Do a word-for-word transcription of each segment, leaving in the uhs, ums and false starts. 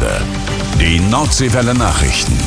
Stunde. Die Nordseewelle Nachrichten.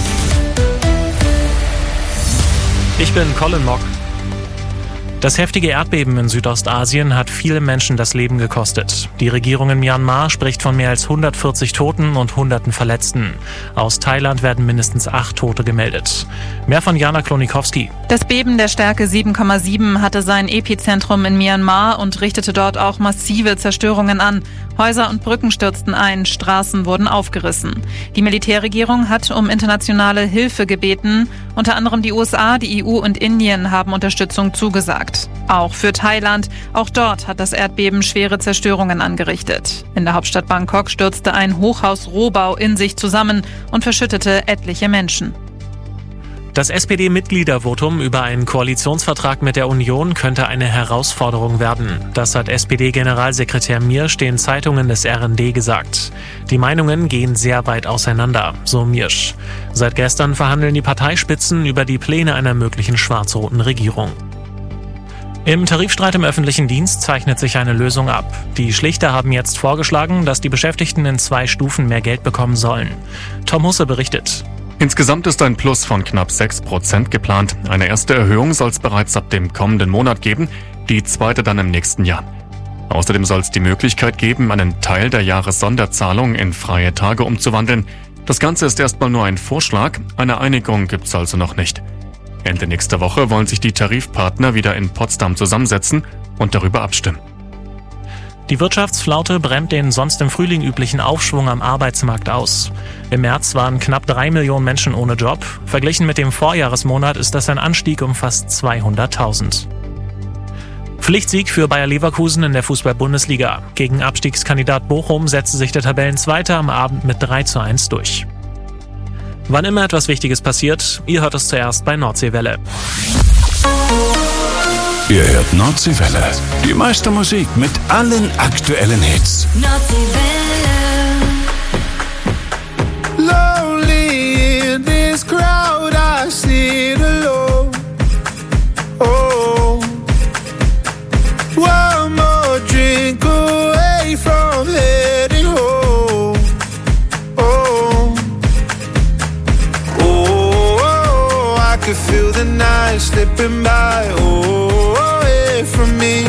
Ich bin Colin Mock. Das heftige Erdbeben in Südostasien hat viele Menschen das Leben gekostet. Die Regierung in Myanmar spricht von mehr als hundertvierzig Toten und Hunderten Verletzten. Aus Thailand werden mindestens acht Tote gemeldet. Mehr von Jana Klonikowski. Das Beben der Stärke sieben Komma sieben hatte sein Epizentrum in Myanmar und richtete dort auch massive Zerstörungen an. Häuser und Brücken stürzten ein, Straßen wurden aufgerissen. Die Militärregierung hat um internationale Hilfe gebeten. Unter anderem die U S A, die E U und Indien haben Unterstützung zugesagt. Auch für Thailand. Auch dort hat das Erdbeben schwere Zerstörungen angerichtet. In der Hauptstadt Bangkok stürzte ein Hochhaus-Rohbau in sich zusammen und verschüttete etliche Menschen. Das S P D-Mitgliedervotum über einen Koalitionsvertrag mit der Union könnte eine Herausforderung werden. Das hat S P D-Generalsekretär Miersch den Zeitungen des R N D gesagt. Die Meinungen gehen sehr weit auseinander, so Miersch. Seit gestern verhandeln die Parteispitzen über die Pläne einer möglichen schwarz-roten Regierung. Im Tarifstreit im öffentlichen Dienst zeichnet sich eine Lösung ab. Die Schlichter haben jetzt vorgeschlagen, dass die Beschäftigten in zwei Stufen mehr Geld bekommen sollen. Tom Husse berichtet. Insgesamt ist ein Plus von knapp sechs Prozent geplant. Eine erste Erhöhung soll es bereits ab dem kommenden Monat geben, die zweite dann im nächsten Jahr. Außerdem soll es die Möglichkeit geben, einen Teil der Jahressonderzahlung in freie Tage umzuwandeln. Das Ganze ist erstmal nur ein Vorschlag, eine Einigung gibt es also noch nicht. Ende nächster Woche wollen sich die Tarifpartner wieder in Potsdam zusammensetzen und darüber abstimmen. Die Wirtschaftsflaute bremst den sonst im Frühling üblichen Aufschwung am Arbeitsmarkt aus. Im März waren knapp drei Millionen Menschen ohne Job. Verglichen mit dem Vorjahresmonat ist das ein Anstieg um fast zweihunderttausend. Pflichtsieg für Bayer Leverkusen in der Fußball-Bundesliga. Gegen Abstiegskandidat Bochum setzte sich der Tabellenzweite am Abend mit drei zu eins durch. Wann immer etwas Wichtiges passiert, ihr hört es zuerst bei Nordseewelle. Ihr hört Nordseewelle. Die meiste Musik mit allen aktuellen Hits. Nordseewelle. Lonely in this crowd, I sit alone. Oh, one more drink away from heading home. Oh, oh, oh, I could feel the night slipping by. Oh, from me,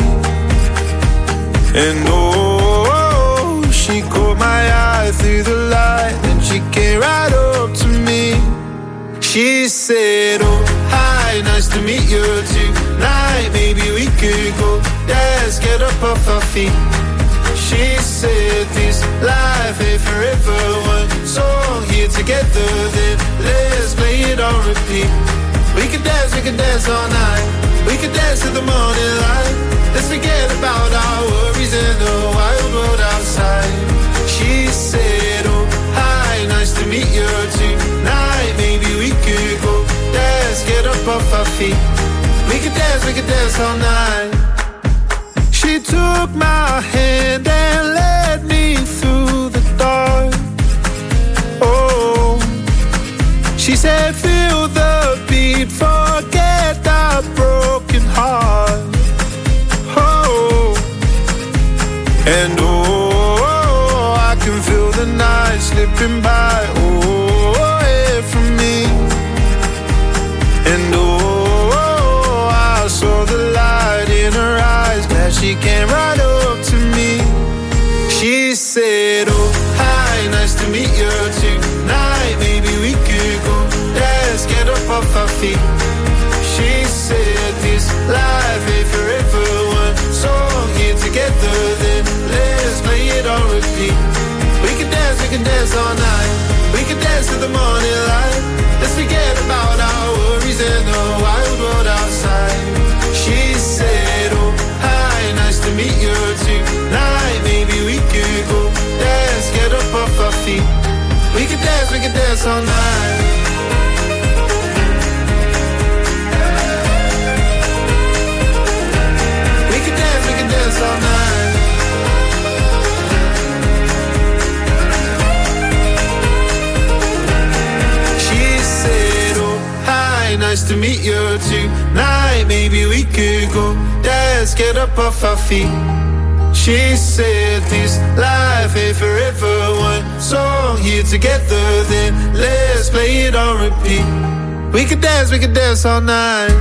and oh, she caught my eye through the light, and she came right up to me. She said, oh, hi, nice to meet you tonight. Maybe we could go dance, get up off our feet. She said, this life ain't forever. One song here together, then let's play it on repeat. We can dance, we can dance all night. We could dance to the morning light. Let's forget about our worries in the wild world outside. She said, oh, hi, nice to meet you tonight. Maybe we could go dance, get up off our feet. We could dance, we could dance all night. She took my hand and led me through the dark. Oh, she said, feel the beat, forget the broken heart. Oh, and oh, I can feel the night slipping by. Oh, away from me. And oh, I saw the light in her eyes. Glad she came right up to me. She said, oh, hi, nice to meet you tonight. Maybe we could go dance, get up off our feet. She said, this life ain't forever. One song here together, then let's play it on repeat. We can dance, we can dance all night. We can dance to the morning light. Let's forget about our worries in the wild world outside. She said, oh, hi, nice to meet you tonight. Maybe we could go dance, get up off our feet. We can dance, we can dance all night. All night. She said, oh, hi, nice to meet you tonight. Maybe we could go dance, get up off our feet. She said this life ain't forever. One song here together, then let's play it on repeat. We could dance, we could dance all night.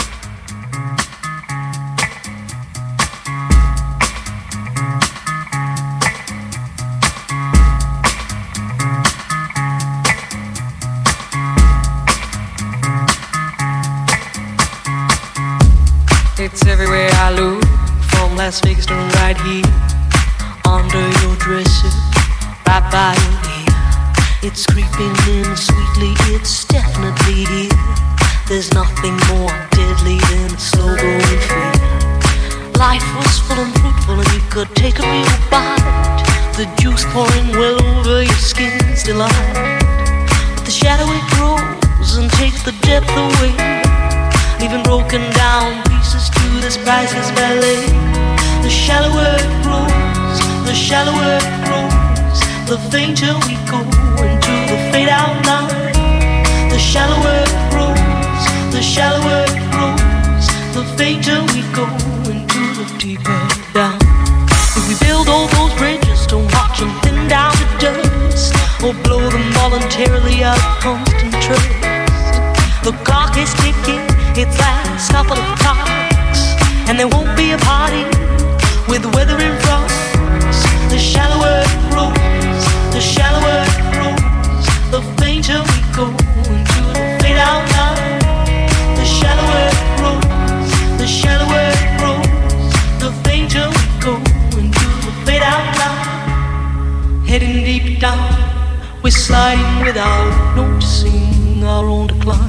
It's everywhere I look, from Las Vegas to right here, under your dresser, right by your ear. It's creeping in sweetly, it's definitely here. There's nothing more deadly than a slow-growing fear. Life was full and fruitful and you could take a real bite. The juice pouring well over your skin's delight. But the shadow it grows and takes the depth away, leaving broken down pieces to this priceless ballet. The shallower it grows, the shallower it grows, the fainter we go into the fade out line. The shallower it grows, the shallower it grows, the fainter we go into the deeper down. If we build all those bridges, don't watch them thin down to dust, or blow them voluntarily out of constant trust. The clock is ticking, its last couple of clocks, and there won't be a party with weather in front. The shallower it grows, the shallower it grows, the fainter we go into the fade out line. The shallower it grows, the shallower it grows, the fainter we go into the fade out line. Heading deep down, we're sliding without noticing our own decline.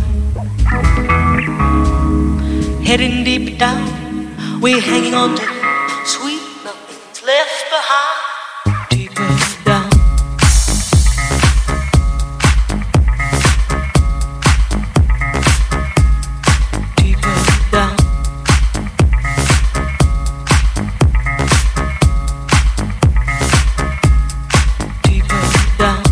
Heading deep down, we're hanging on to sweet nothing's left behind. Deeper down. Deeper down. Deeper down.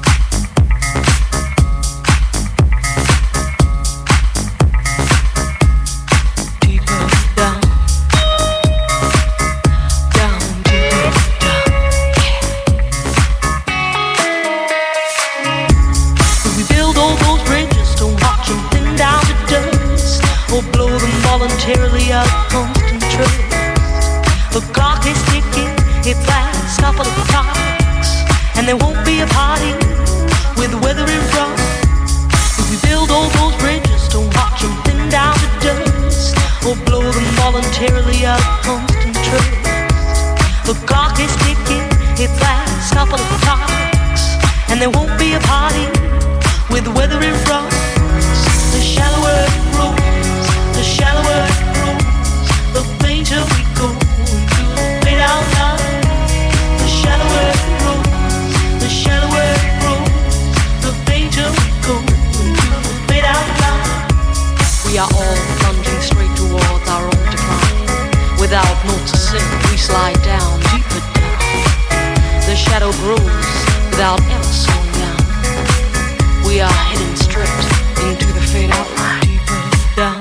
Voluntarily out of constant trust. The clock is ticking, its last couple of clocks, and there won't be a party with weather in front. If we build all those bridges, don't watch them thin down to dust, or blow them voluntarily out of constant trust. The clock is ticking, its last couple of clocks, and there won't be a party with weather in front. The shallower it grows, the shallower it grows, the fainter we go into the fade out line. The shallower it grows, the shallower it grows, the fainter we go into the fade out line. We are all plunging straight towards our own decline. Without noticing, we slide down, deeper down. The shadow grows without ever slowing down. We are heading straight into the fade out line. Deeper down.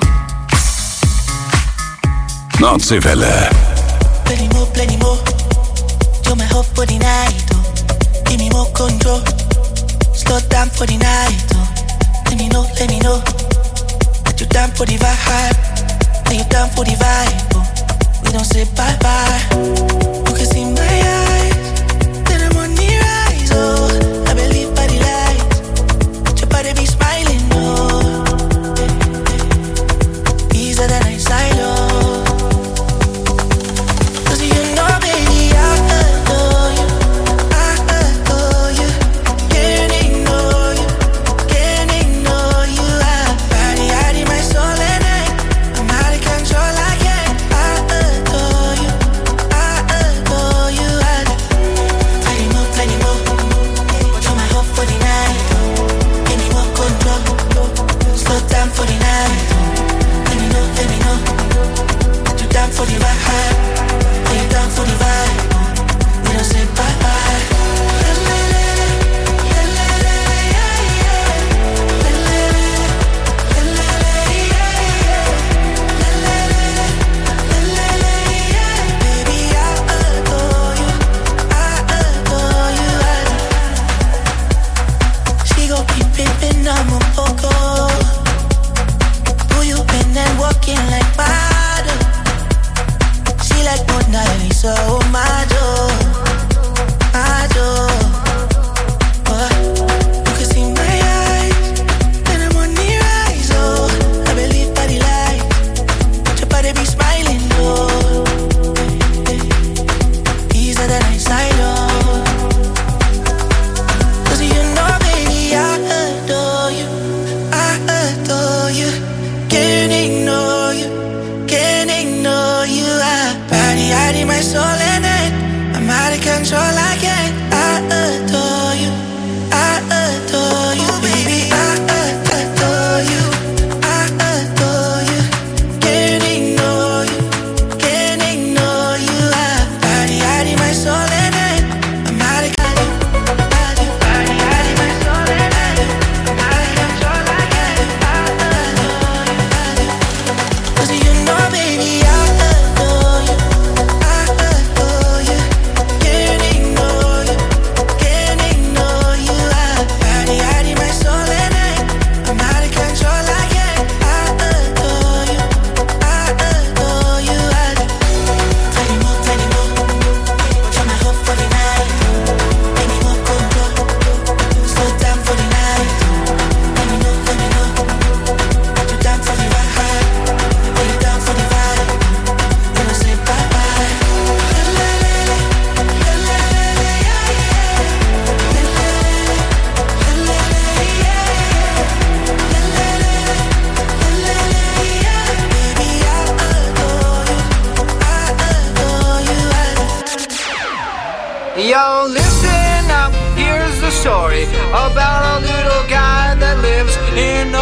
Nordseewelle. Plenty more, plenty more. You're my hope for the night, oh. Give me more control. Slow down for the night, oh. Let me know, let me know that you're down for the vibe. That you're down for the vibe, oh. We don't say bye bye. You can see my eyes, that I'm on the rise, oh. I believe by the light, your body be smiling, oh. Easier than I silo.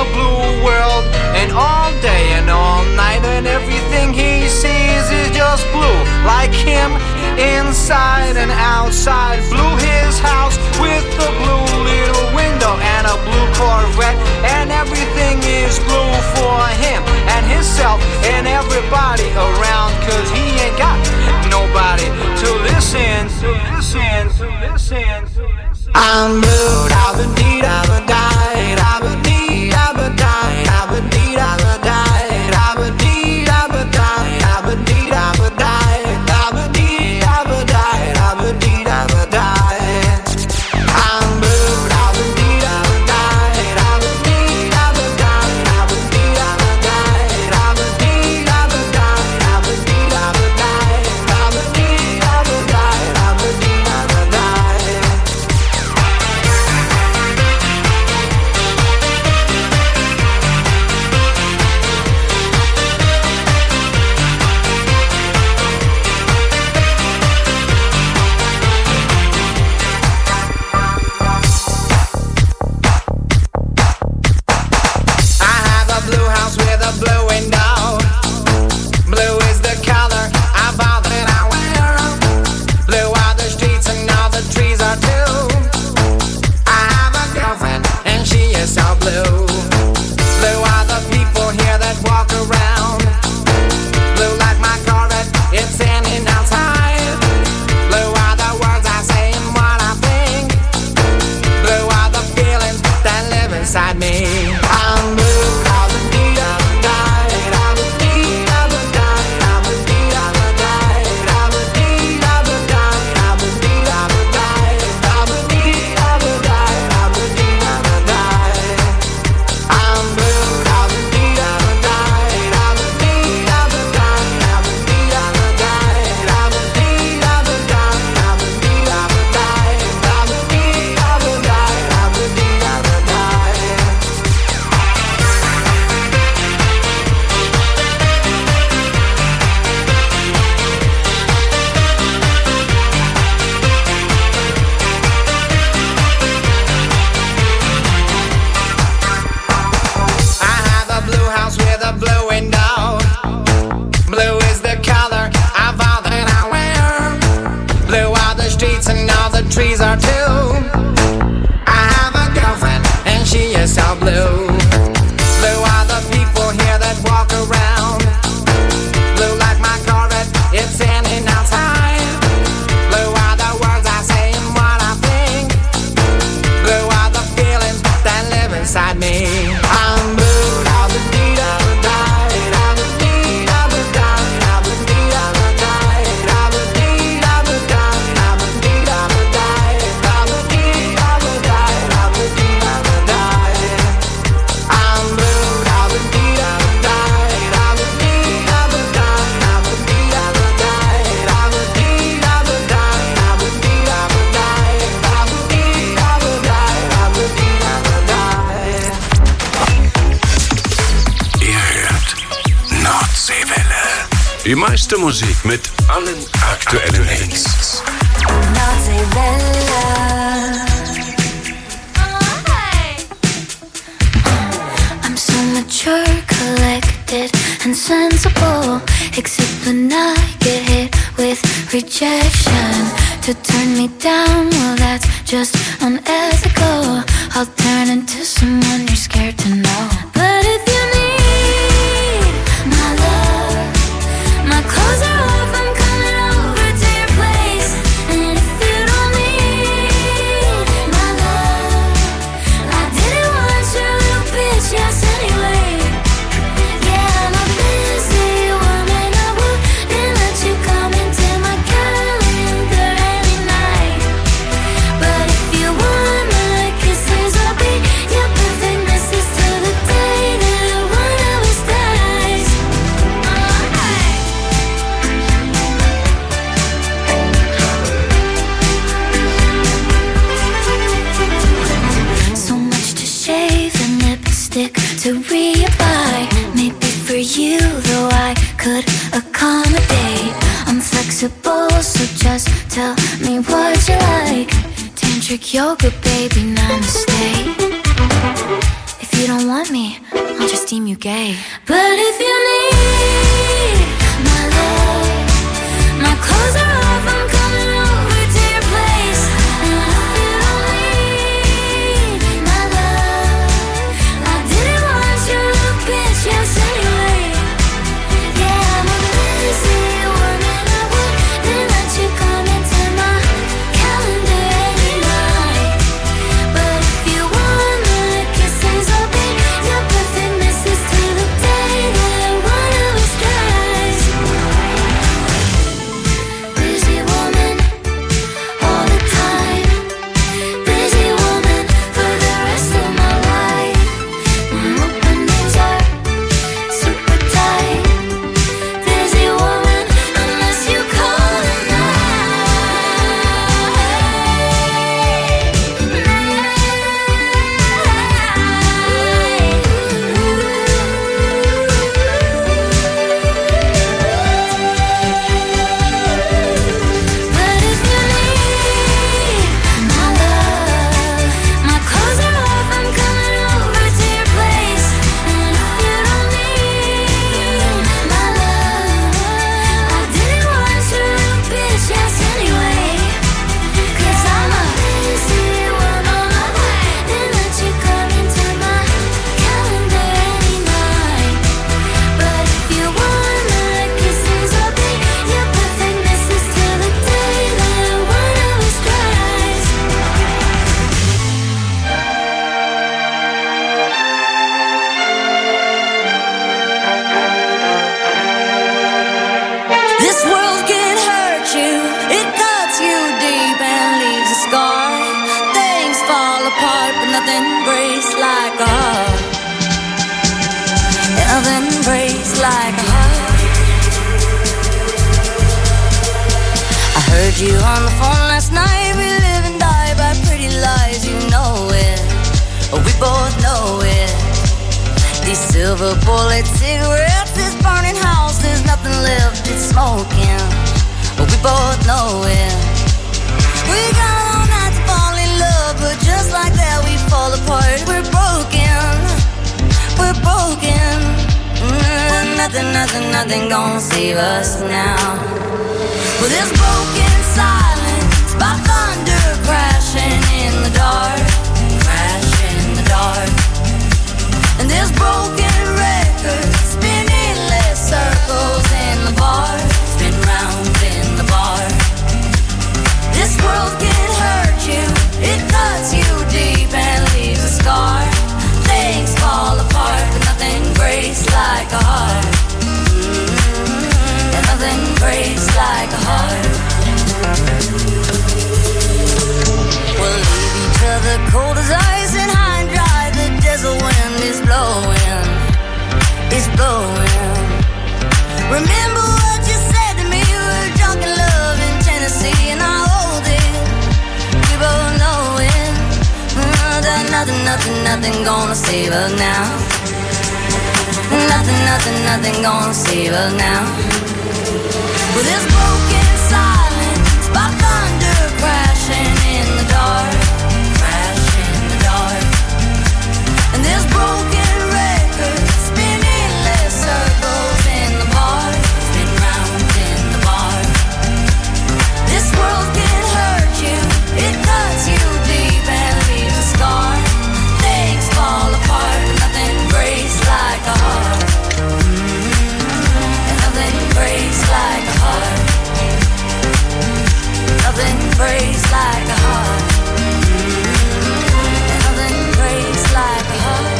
a blue world, and all day and all night, and everything he sees is just blue, like him inside and outside. Blue his house with a blue little window and a blue Corvette, and everything is blue for him and himself and everybody around, cause he ain't got nobody to listen, to listen, to listen, to listen. I'm blue, I've been deed, I've been died, I've been deed, I've been died, I've been deed, I've been died, I've been deed, I've been died, I've been deed, I've been died, I've been deed, I've been died, I've been deed, I've been died. I'm blue, I've been deed, I've been died, I've been deed, I've been died, I've been deed, I've been died, I've been deed, I've been died, I've been deed, I've been died, I've been deed, I've been died, I've been deed, I've been died. Die meiste Musik mit allen aktuellen Hits. I'm so mature, collected and sensible, except when I get hit with rejection. To turn me down, well that's just unethical. I'll turn into someone you're scared to know. But if you need my love, my clothes are off, I'm coming over to your place. And if you don't need my love, I didn't want your little bitch, yes anyway. Yeah, I'm a busy woman, I wouldn't let you come into my calendar any night. But if you want my kisses, I'll be your perfect missus till the day that one of us dies. So much to shave and lipstick to reapply. Maybe for you, though I could accommodate. I'm flexible, so just tell me what you like. Tantric yoga, baby, namaste. If you don't want me, deem you gay. But if you need my love, my clothes are off, I'm coming over to your place. And if you don't need my love, I didn't want you to bitch, yes anyway. Yeah, I'm a busy woman, I wouldn't let you come into my calendar any night. But if you want my kisses, I'll be your perfect missus till the day that one of us dies. Busy woman, all the time. Busy woman for the rest of my life. My openings are super tight. Busy woman, unless you call it But if you need my love, my clothes are off, I'm coming over to your place. And if you don't need my love, I didn't want you to bitch, yes anyway. Cause I'm a busy woman, I wouldn't let you come into my calendar any night. But if you want my kisses, I'll be your perfect missus till the day that one of us dies. This world can hurt you, it cuts you deep and leaves a scar. Things fall apart, but nothing breaks like a heart. Nothing breaks like a heart. I heard you on the phone last night. We live and die by pretty lies, you know it. We both know it. These silver bullet cigarettes, this burning house, there's nothing left, it's smoking. But we both know it. We got all night to fall in love, but just like that we fall apart. We're broken, we're broken. Mm, nothing, nothing, nothing gonna save us now. Well, this broken silence by thunder crashing in the dark, crash in the dark. And this broken record spinning less circles in the bar, spin round in the bar. This world can hurt you, it cuts you deep and leaves a scar. Things fall apart, but nothing breaks like a heart. Mm-hmm. And nothing breaks like a heart. We'll leave each other cold as ice and high and dry. The desert wind is blowing, it's blowing. Remember what you said to me? We were drunk in love in Tennessee, and I hold it. We both know it. Mm, that nothing, nothing, nothing gonna save us now. Nothing, nothing, nothing gonna save us now. With this broken silence by thunder crashing in the dark, crash in the dark. And this broken record spinning less circles in the bar, spin round in the bar. This world can hurt you, it cuts you deep and leaves a scar. Things fall apart, but nothing breaks like a heart. Mm-hmm. And nothing breaks like a heart. Nothing breaks like a heart. Mm-hmm. And nothing breaks like a heart.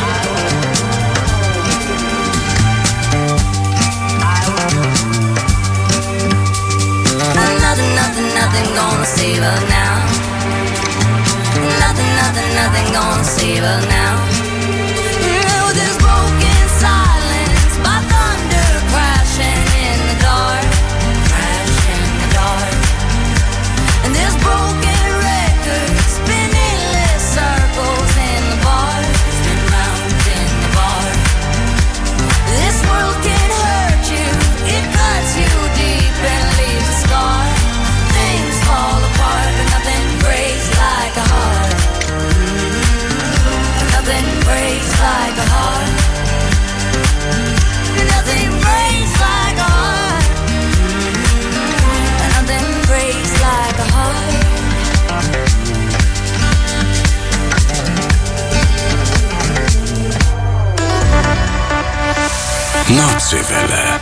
Nothing, nothing, nothing gonna save us now. Nothing, nothing, nothing gonna save us now. With this broken silence by thunder crashing in the dark, crash in the dark. And this broken record spinning less circles in the bar, spin round in the bar. This world can hurt you, it cuts you deep and leaves a scar. Things fall apart, but nothing breaks like a heart. Mm-hmm. Nothing breaks like a heart. Nordseewelle.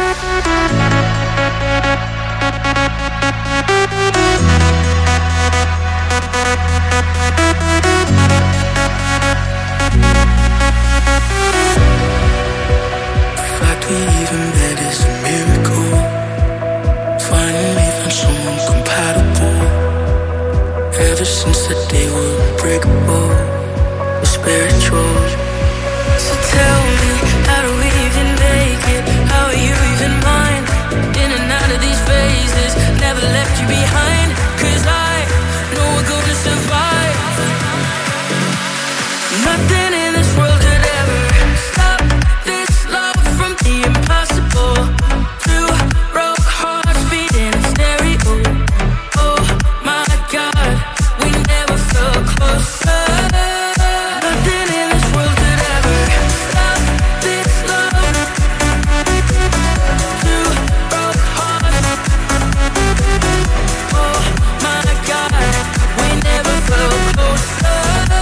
We even met is a miracle. Finally found someone compatible. Ever since that day we're unbreakable. We're spiritual. So tell me, how do we even make it? How are you even mine? In and out of these phases, never left you behind. Cause I know we're gonna survive. Nothing in this world could ever stop this love from the impossible. Two broke hearts beating in stereo. Oh my God, we never felt closer. Nothing in this world could ever stop this love. Two broke hearts. Oh my God, we never felt closer.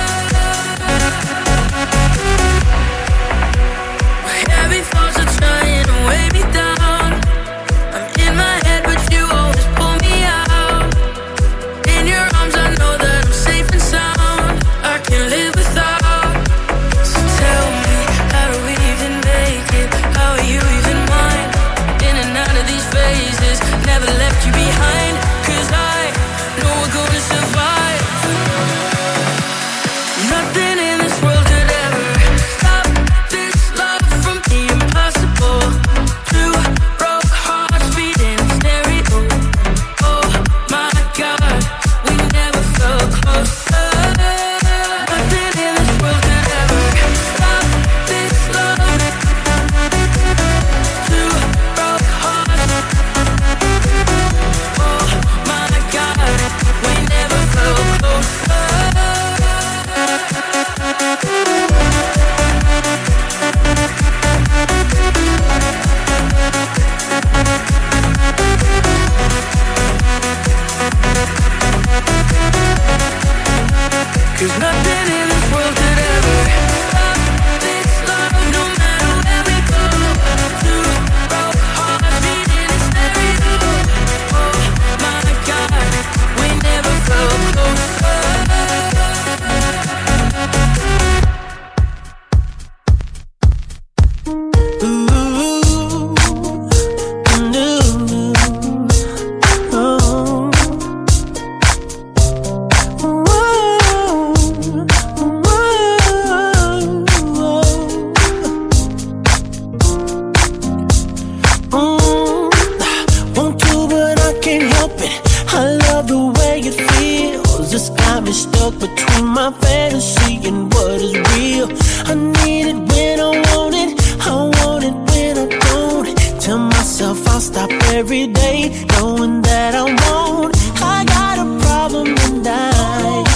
Heavy thoughts are trying to weigh me down. I'm in my head, but you always pull me out. In your arms, I know that I'm safe and sound. I can't live without. So tell me, how do we even make it? How are you even mine? In and out of these phases, never left you behind. Cause I know we're gonna survive. Nothing in this world could ever stop this love from the impossible. Two broke hearts beating in stereo. Oh my God, we never felt closer. Nothing in this world could ever stop this love. Two broke hearts. Oh my God, we never felt closer. Cause nothing in this world could ever stop this love. No matter where we go. Two broke hearts beating in stereo. Oh my God, we never felt closer. Want to, but I can't help it. I love the way it feels. It's got me stuck between my fantasy and what is real. I need it when I want it. I want it when I don't. Tell myself I'll stop every day, knowing that I won't. I got a problem tonight.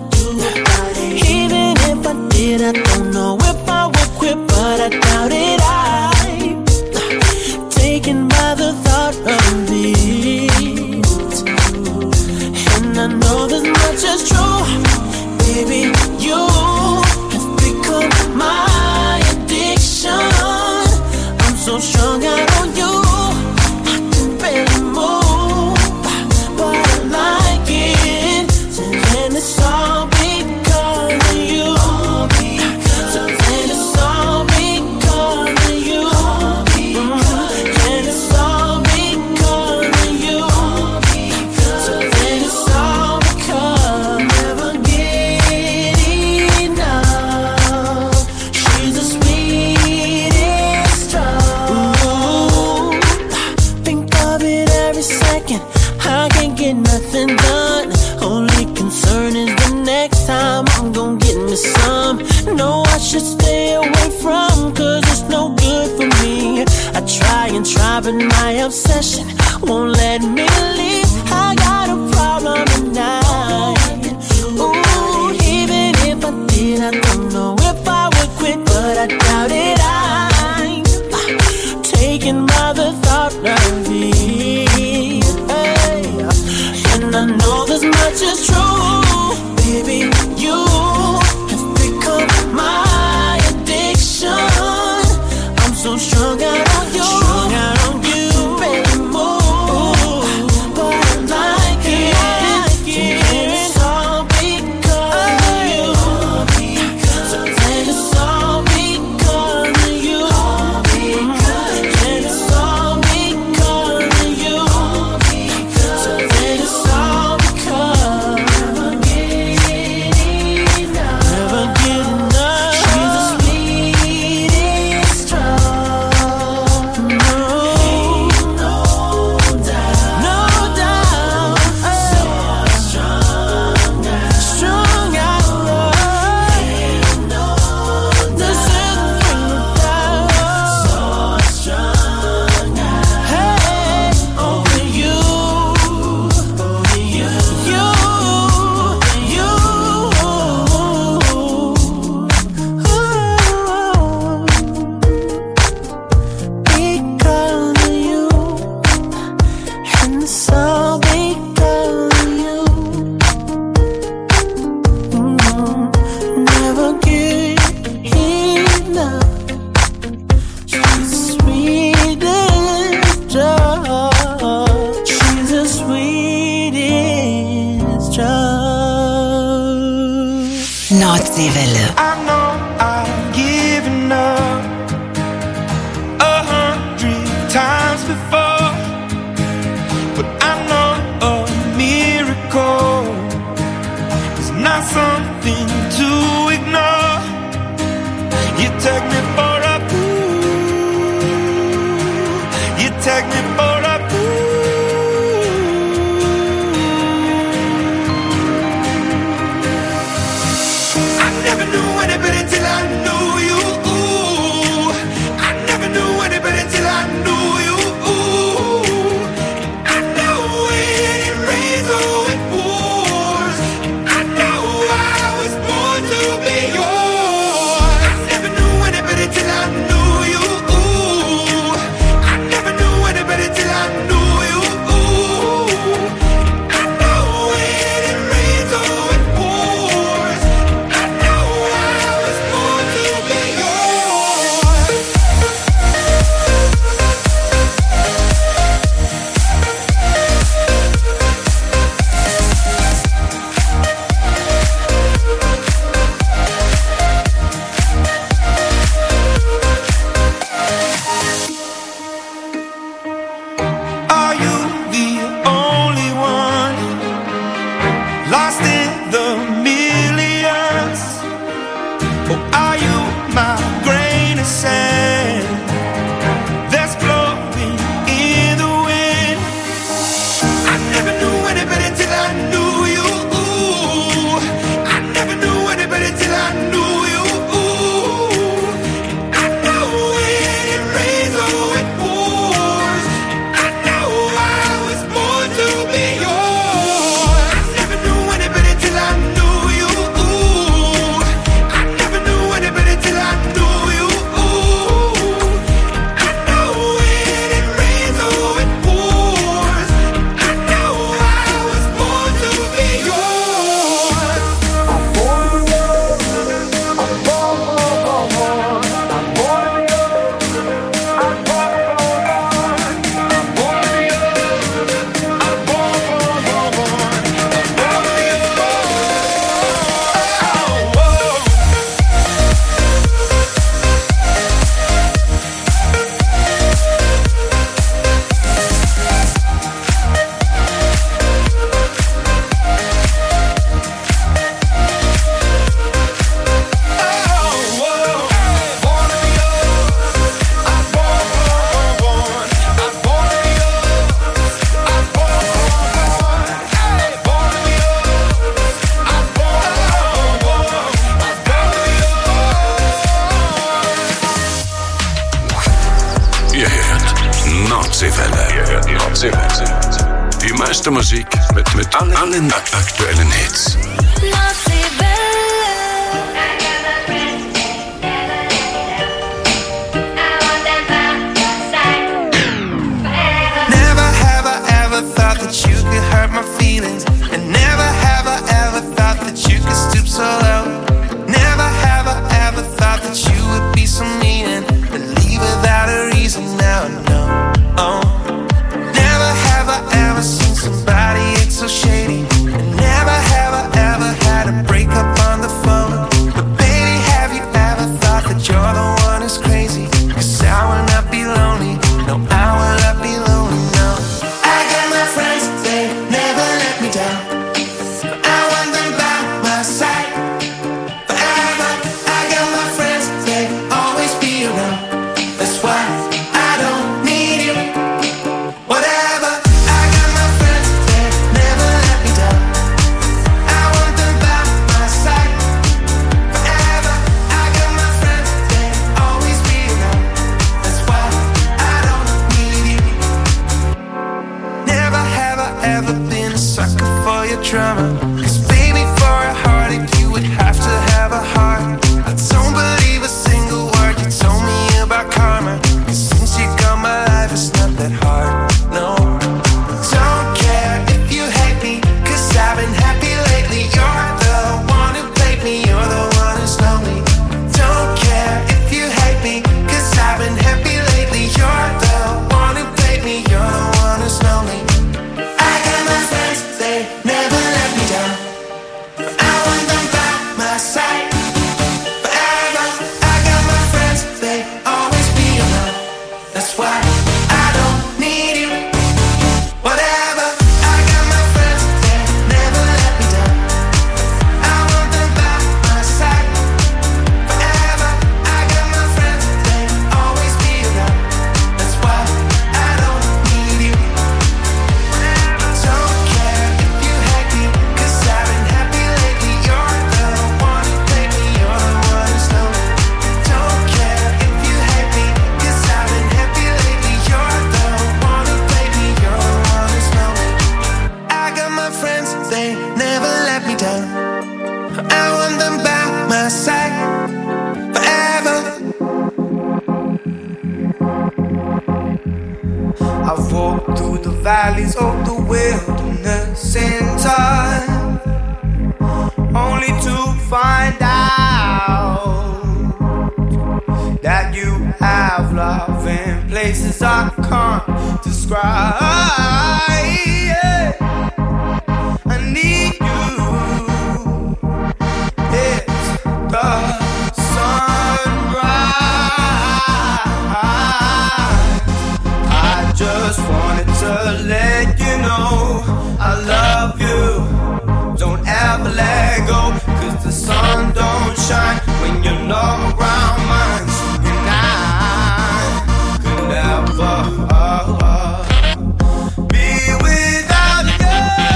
Even if I did, I don't know if I would quit, but I doubt it. I'm taken by the thought of it, and I know this much is true. Baby, you have become my addiction. I'm so strung out on you, I can barely move, but I like it. And it's all because of you. So then it's all because of you. And it's all because of you. So then it's all because I'll never get enough. She's the sweetest drug. Ooh, think of it every second. I can't get nothing done. Only concern is the next time I'm gonna get me some. No, I should stay away from, cause it's no good for me. I try and try, but my obsession won't let me leave. I got a problem tonight. Ooh, even if I did, I don't know if I would quit, but I doubt it. I'm taken by the thought of it. Hey. And I know this much is true. Baby, you have become my addiction. I'm so strung out on you. Welle. I know I've given up a hundred times before, but I know a miracle is not something to ignore. You take me for a fool, you take me for a fool. I never knew any better till I knew you. I never knew any better till I knew you. I know when it rains or it pours, I know I was born to be yours. I never knew any better till I knew you. I never knew any better till I knew you. I know when it rains or it pours, I know I was born to be yours. Are you the only one lost in the millions? Or are you my grain of sand that's blowing in the wind? I never knew any better till I knew you. I never knew any better till I knew you. I know when it rains or it pours, I know I was born to be yours. I never knew any better till I knew you. I never knew any better till I knew you. I know when it rains or it pours, I know I was born to be yours. I'm born to be yours. I'm born, born, born, born. I'm born to be yours. I'm born, born, born. I'm born to be yours. I'm born, born, born, born. I'm born to be Ihr hört Nordseewelle. Ihr hört Nordseewelle. Die meiste Musik mit, mit allen ak- aktuellen Hits. Never have I ever thought that you could hurt my feelings, and never have I ever thought that you could stoop so low. Never have I ever thought that you would be so mean and leave without a reason. Now I know. Oh. Never have I ever seen somebody act so shady, and never have I ever had a valleys of the wilderness in time, only to find out that you have love in places I can't describe. Yeah. I need you. It's the sunrise. I just wanted to let you know I love you. Don't ever let go, 'cause the sun don't shine when you're not around mine. And I could never uh, uh, be without you.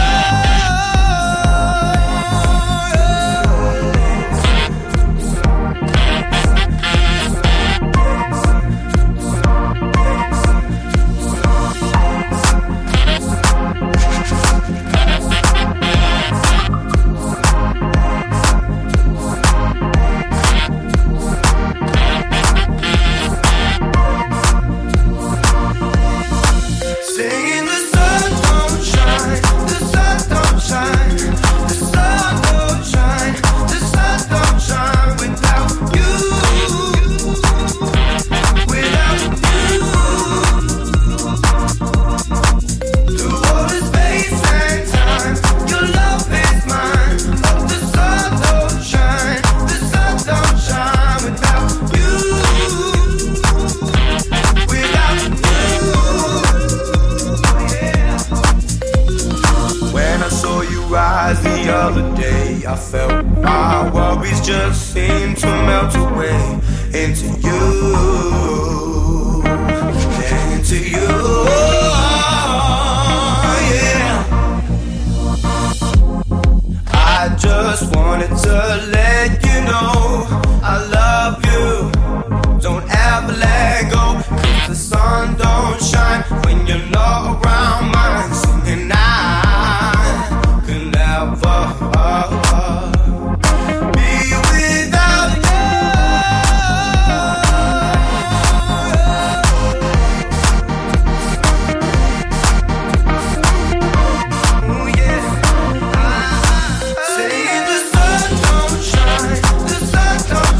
Singing the sun don't shine, the sun don't shine, the sun don't shine, the sun don't shine without you, without you. Through all the space and time, your love is mine. The sun don't shine, the sun don't shine without you, without you. When I saw you rise the other day, I felt my worries just seem to melt away into you, into you. Yeah. I just wanted to let you know I love you. Don't ever let go, 'cause the sun don't shine when you're not around mine. And I could never uh, uh, be without you. Ooh, yeah. Saying the sun don't shine, the sun don't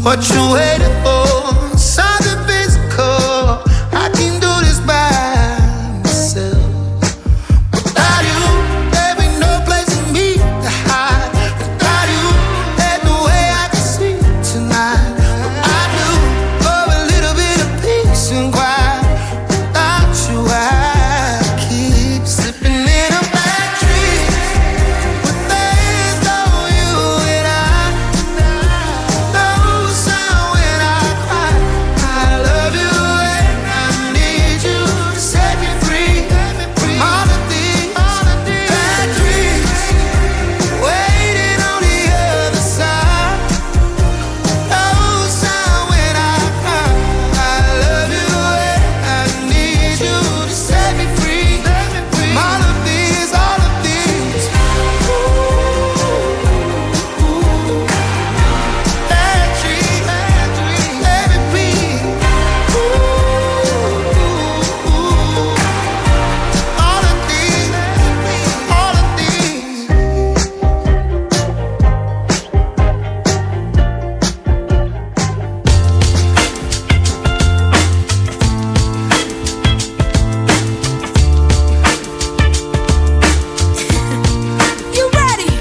what you waiting for? Something physical. I can do this by myself. Without you, there be no place for me to hide. Without you, there's no way I can sleep tonight. But I do for a little bit of peace and quiet. Without you, I keep slipping in a bad dream. But there's no you and I. No sound when I cry. I love you and I need you to set me free from all of these bad dreams waiting on the other side. No sound when I cry. I love you and I need you to set me free from all of these, all of these bad dreams. Let me be. All of these, all of these. You ready?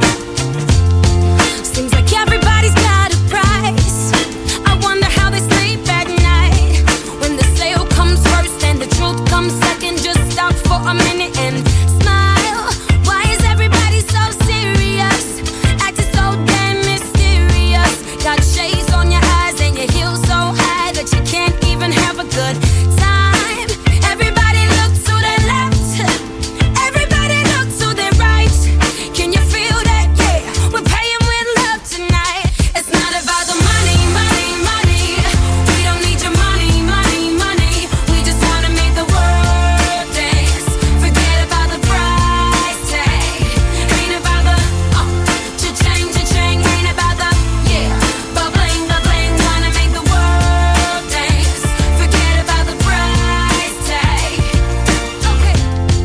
Seems like everybody's got a price. I wonder how they sleep at night. When the sale comes first and the truth comes second, just stop for a minute and smile. Why is everybody so serious? Acting so damn mysterious. Got shades on your eyes and your heels so high that you can't even have a good time. Everybody look to their left. Everybody look to their right. Can you feel that? Yeah, we're paying with love tonight. It's not about the money, money, money. We don't need your money, money, money. We just wanna make the world dance. Forget about the price tag. Ain't about the oh, cha-ching, cha-ching. Ain't about the yeah, bubbling, bubbling. Wanna make the world dance. Forget about the price tag. Okay.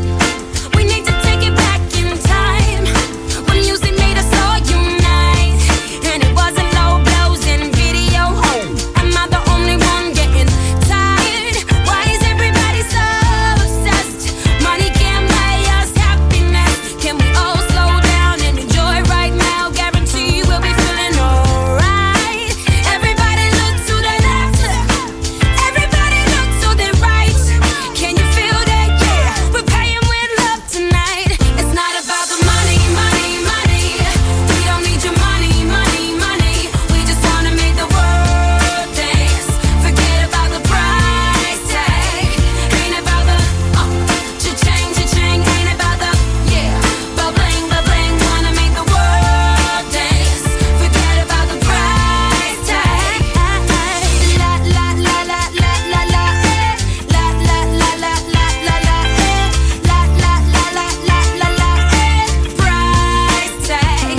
We need to take it back in time when music made us all unite, and it wasn't low blows in video. Am I the only one getting tired? Why is everybody so obsessed? Money can't buy us happiness. Can we all slow down and enjoy right now? Guarantee we'll be feeling alright. Everybody look to the left. Everybody look to the right. Can you feel that? Yeah, we're paying with love tonight. It's not about the money, money, money. We don't need your money, money, money. We just wanna make the world dance. Forget about the price tag. Ain't about the oh, cha-ching, cha-ching. Ain't about the yeah, bubbling, bubbling. Wanna make the world dance. Forget about the price tag. La la la la la la la eh. La la la la la la la eh. La la la la la la la eh. Price tag.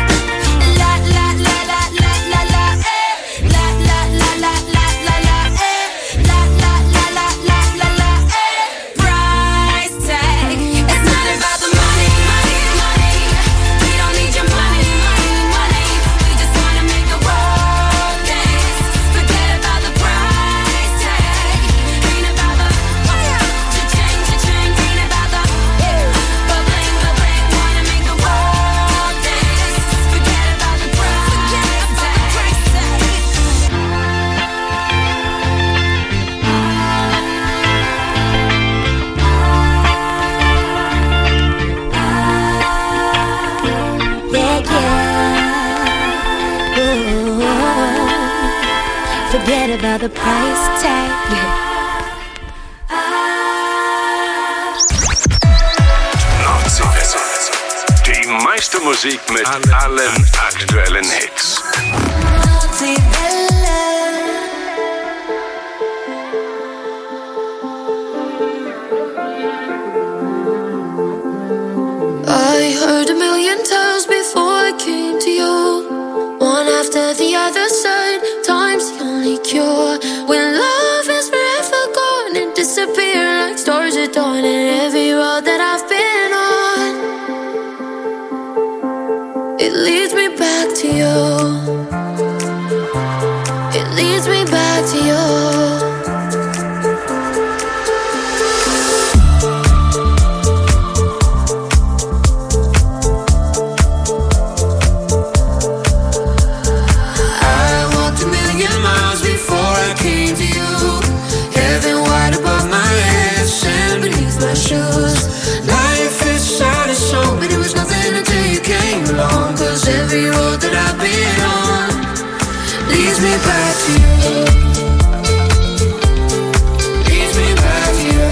La la la la la la la eh. La la la la la la la eh. La la la la la la la eh. Price tag. It's not about the money, money, money. We don't need your money, money, money. We just wanna make the world dance. Forget about the price tag. Ain't about the cha-ching, cha-ching. Ain't about the bubbling, bubbling. Wanna make the world dance. Forget about the price tag. Yeah, yeah. Ooh. Forget about the price tag. Nordseewelle. Die meiste Musik mit allen aktuellen Hits. I heard a million times before I came to you. One after the other side, time's the only cure. When love is forever gone and disappear like stars at dawn. And every road that I've been on, it leads me back to you. back to you. Every road that I've been on leads me back to you. Leads me back to you.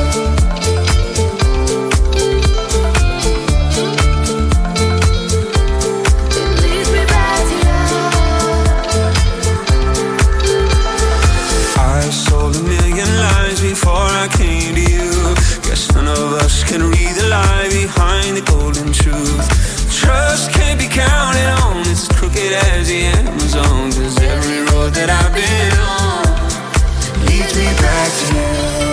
Leads me back to you. I sold a million lies before I came to you. Guess none of us can read the lie behind the golden truth. Trust can't be counted on, it's as crooked as the Amazon. Cause every road that I've been on leads me back to you.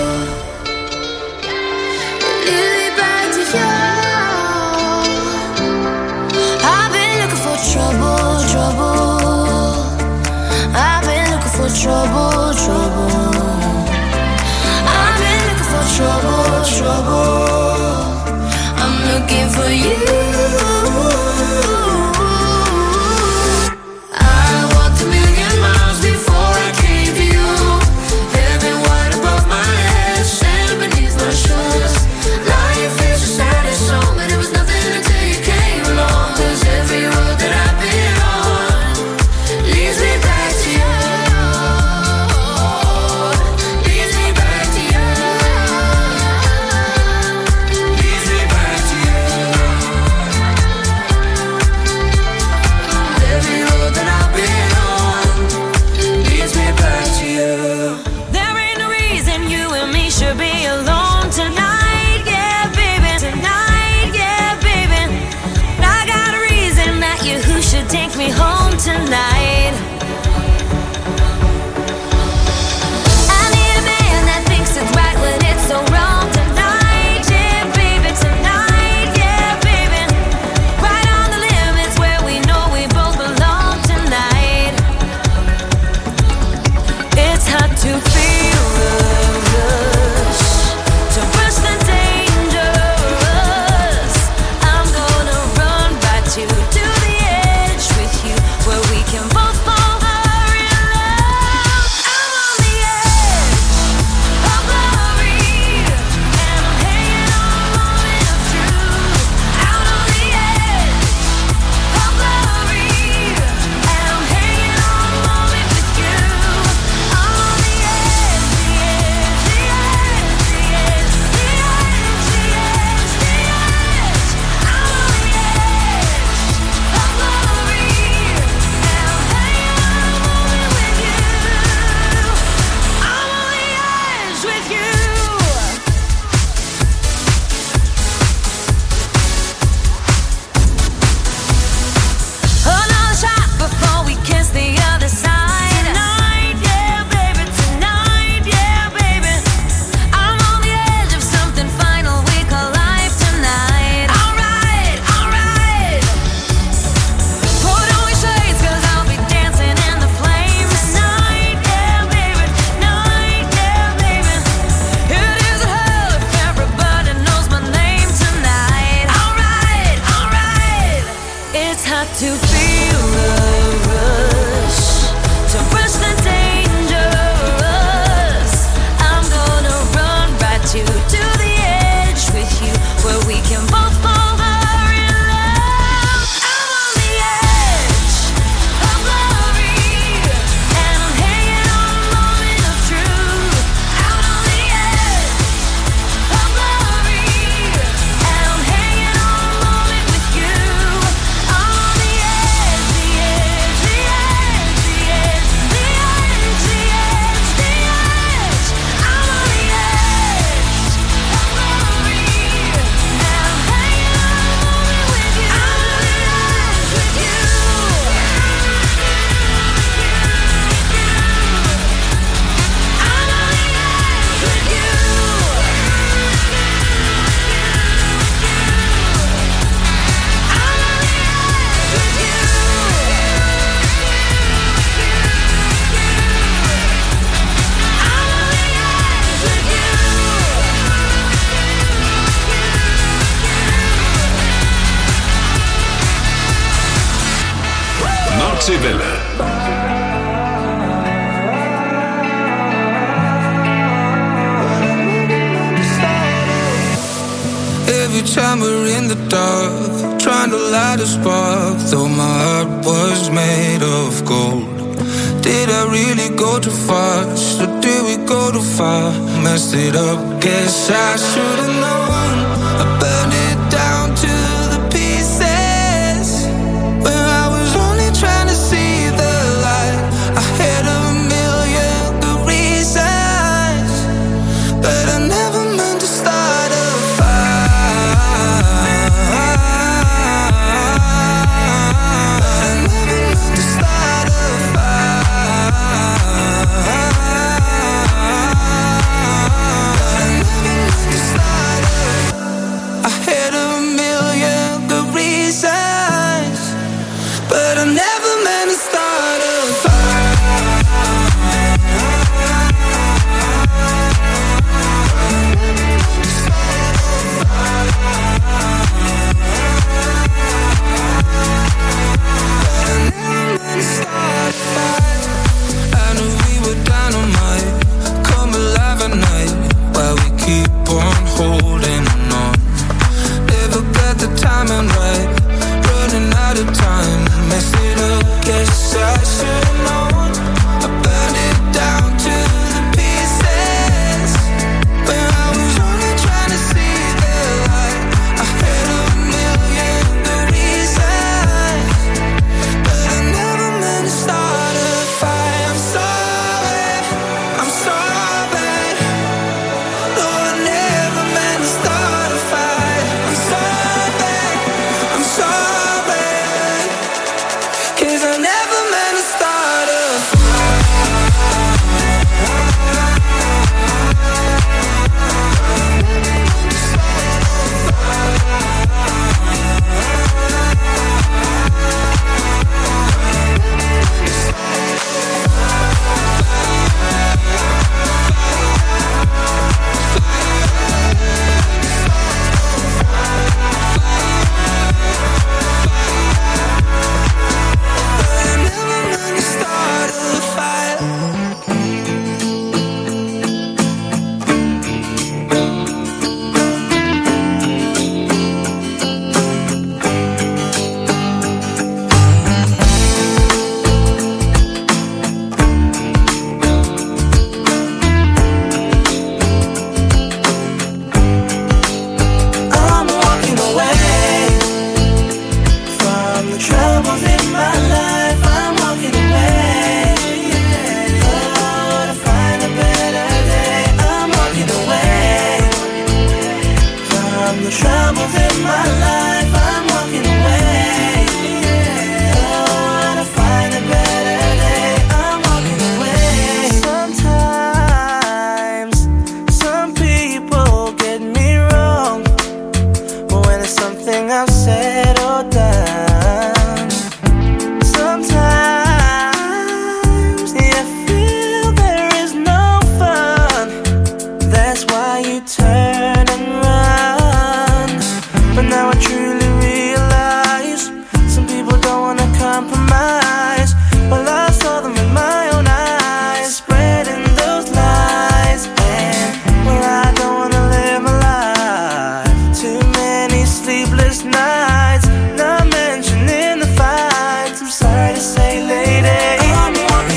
Leads me back to you. I've been looking for trouble, trouble. I've been looking for trouble, trouble. I've been looking for trouble, trouble. I'm looking for you. Nordseewelle. Every time we're in the dark, trying to light a spark, though my heart was made of gold. Did I really go too fast, or did we go too far? Messed it up, guess I should've known. I burned it down to the pieces, where I was only trying to see the light. I had a million good reasons, but I never meant to start a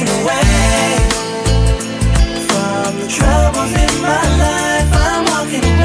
troubles in my life, I'm walking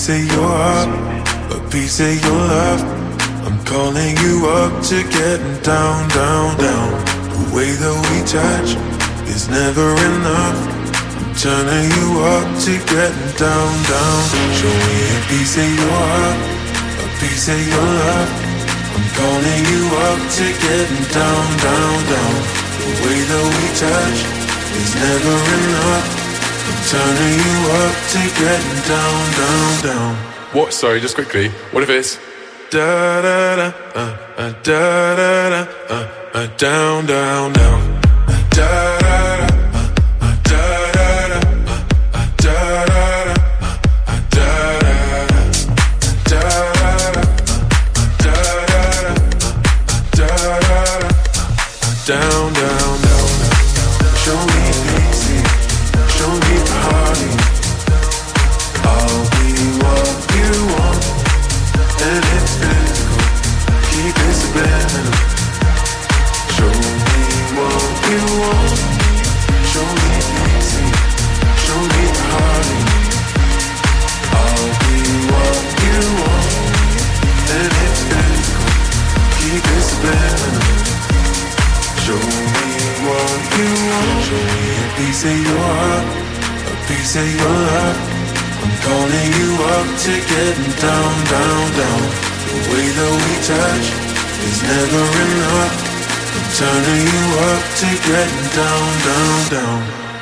piece of your heart, a piece of your love. I'm calling you up to getting down, down, down. The way that we touch is never enough. I'm turning you up to getting down, down. Show me a piece of your heart, a piece of your love. I'm calling you up to getting down, down, down. The way that we touch is never enough. I'm turning you up to getting down, down, down. What? Sorry, just quickly. What if it's da da da uh, uh, da da da uh, uh, down, down, down. Uh, da da da uh, uh, da da da uh, uh, da da da uh, uh, da da da da da da da da down, down, down. Show me easy, show me party. I'll be what you want, and it's physical. Keep it subliminal. Show me what you want. Show me easy, show me party. I'll be what you want, and it's physical. Keep it subliminal. Show me what you want. Show me a piece of your heart, a piece of your love. I'm calling you up to getting down, down, down. The way that we touch is never enough. I'm turning you up to getting down, down, down.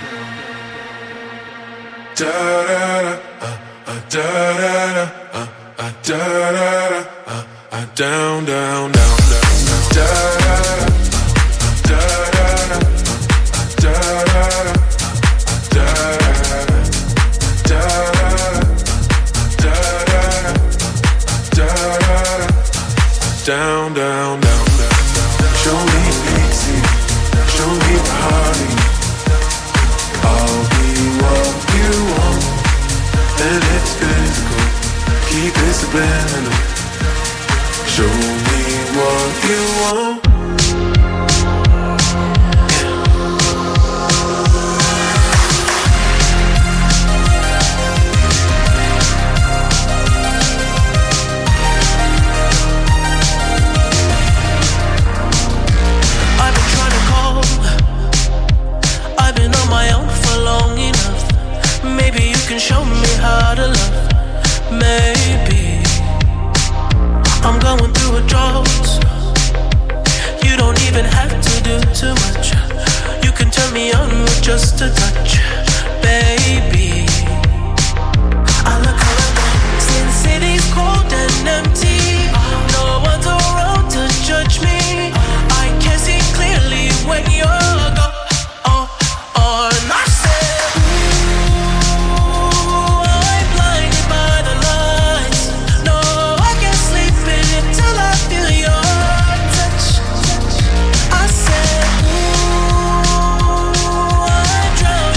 Da da da, uh, uh, da da da, uh, uh, da da da, uh, uh, down, down, down, down, da da da. Down, down, down, down. Show me easy, show me party. I'll be what you want, and it's physical. Keep it subliminal. Show me what you want. Can show me how to love. Maybe I'm going through a drought. You don't even have to do too much. You can turn me on with just a touch, baby. I look around since city's cold and empty. No one's around to judge me. I can see clearly when you're gone. Oh, oh, and I said drown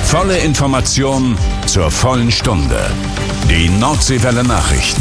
Volle Information zur vollen Stunde. Die Nordseewelle Nachrichten.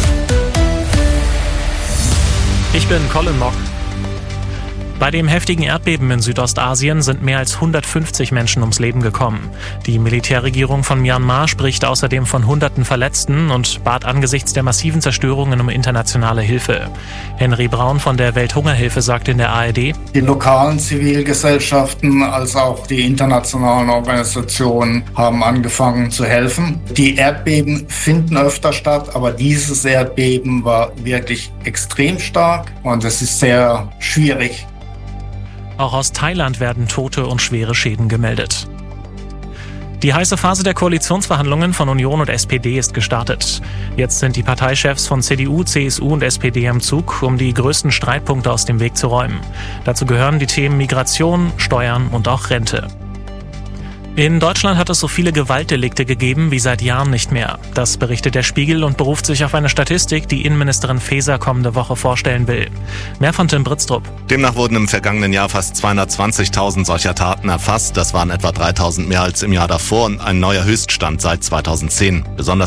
Ich bin Colin Mock. Bei dem heftigen Erdbeben in Südostasien sind mehr als hundertfünfzig Menschen ums Leben gekommen. Die Militärregierung von Myanmar spricht außerdem von hunderten Verletzten und bat angesichts der massiven Zerstörungen um internationale Hilfe. Henry Braun von der Welthungerhilfe sagt in der A R D: Die lokalen Zivilgesellschaften als auch die internationalen Organisationen haben angefangen zu helfen. Die Erdbeben finden öfter statt, aber dieses Erdbeben war wirklich extrem stark und es ist sehr schwierig. Auch aus Thailand werden Tote und schwere Schäden gemeldet. Die heiße Phase der Koalitionsverhandlungen von Union und S P D ist gestartet. Jetzt sind die Parteichefs von C D U, C S U und S P D am Zug, um die größten Streitpunkte aus dem Weg zu räumen. Dazu gehören die Themen Migration, Steuern und auch Rente. In Deutschland hat es so viele Gewaltdelikte gegeben wie seit Jahren nicht mehr. Das berichtet der Spiegel und beruft sich auf eine Statistik, die Innenministerin Faeser kommende Woche vorstellen will. Mehr von Tim Britztrup. Demnach wurden im vergangenen Jahr fast zweihundertzwanzigtausend solcher Taten erfasst. Das waren etwa dreitausend mehr als im Jahr davor und ein neuer Höchststand seit zweitausendzehn. Besonders